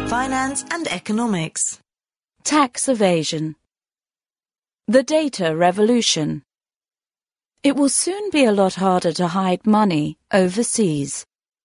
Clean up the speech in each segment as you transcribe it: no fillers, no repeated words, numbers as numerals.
finance and economics. Tax evasion. The data revolution. It will soon be a lot harder to hide money overseas.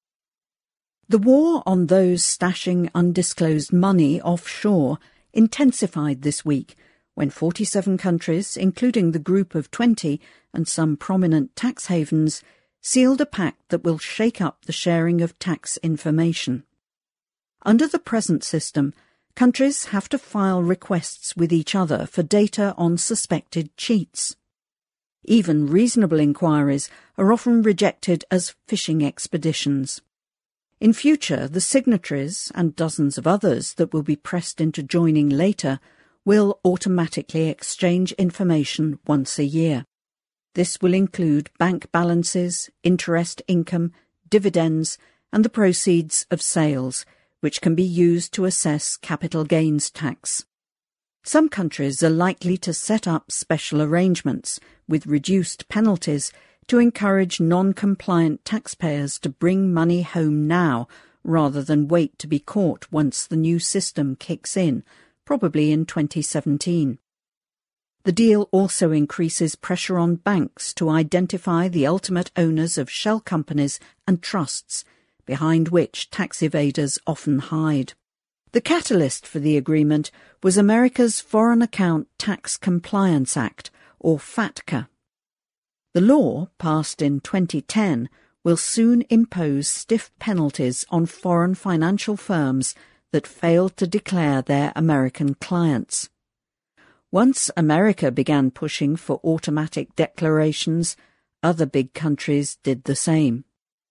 The war on those stashing undisclosed money offshore intensified this week when 47 countries, including the Group of 20 and some prominent tax havens, sealed a pact that will shake up the sharing of tax information. Under the present system, countries have to file requests with each other for data on suspected cheats. Even reasonable inquiries are often rejected as fishing expeditions. In future, the signatories, and dozens of others that will be pressed into joining later, will automatically exchange information once a year. This will include bank balances, interest income, dividends, and the proceeds of sales, which can be used to assess capital gains tax. Some countries are likely to set up special arrangements with reduced penalties to encourage non-compliant taxpayers to bring money home now rather than wait to be caught once the new system kicks in, probably in 2017. The deal also increases pressure on banks to identify the ultimate owners of shell companies and trusts, behind which tax evaders often hide. The catalyst for the agreement was America's Foreign Account Tax Compliance Act, or FATCA. The law, passed in 2010, will soon impose stiff penalties on foreign financial firms that fail to declare their American clients. Once America began pushing for automatic declarations, other big countries did the same.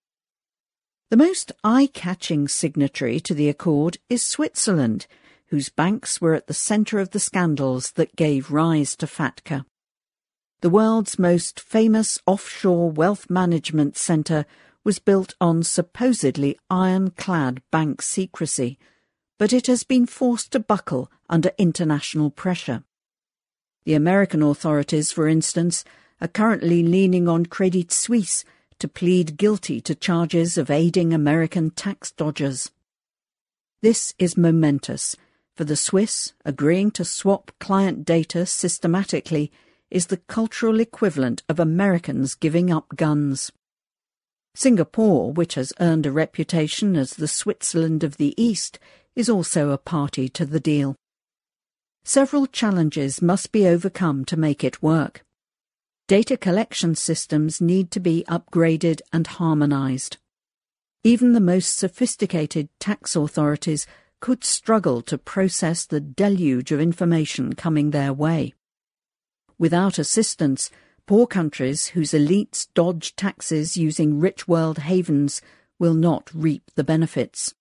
The most eye-catching signatory to the accord is Switzerland, whose banks were at the centre of the scandals that gave rise to FATCA. The world's most famous offshore wealth management centre was built on supposedly ironclad bank secrecy, but it has been forced to buckle under international pressure. The American authorities, for instance, are currently leaning on Credit Suisse to plead guilty to charges of aiding American tax dodgers. This is momentous, for the Swiss agreeing to swap client data systematically is the cultural equivalent of Americans giving up guns. Singapore, which has earned a reputation as the Switzerland of the East, is also a party to the deal. Several challenges must be overcome to make it work. Data collection systems need to be upgraded and harmonized. Even the most sophisticated tax authorities could struggle to process the deluge of information coming their way. Without assistance, poor countries whose elites dodge taxes using rich world havens will not reap the benefits.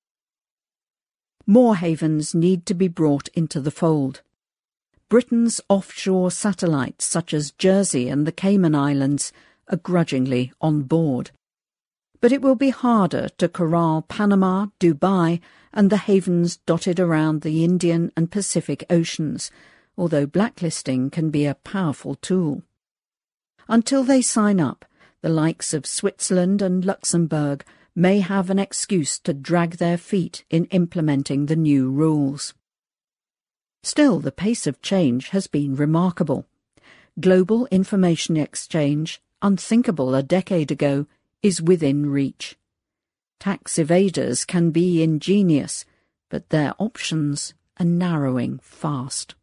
More havens need to be brought into the fold. Britain's offshore satellites, such as Jersey and the Cayman Islands, are grudgingly on board. But it will be harder to corral Panama, Dubai, and the havens dotted around the Indian and Pacific Oceans, although blacklisting can be a powerful tool. Until they sign up, the likes of Switzerland and Luxembourg may have an excuse to drag their feet in implementing the new rules. Still, the pace of change has been remarkable. Global information exchange, unthinkable a decade ago, is within reach. Tax evaders can be ingenious, but their options are narrowing fast.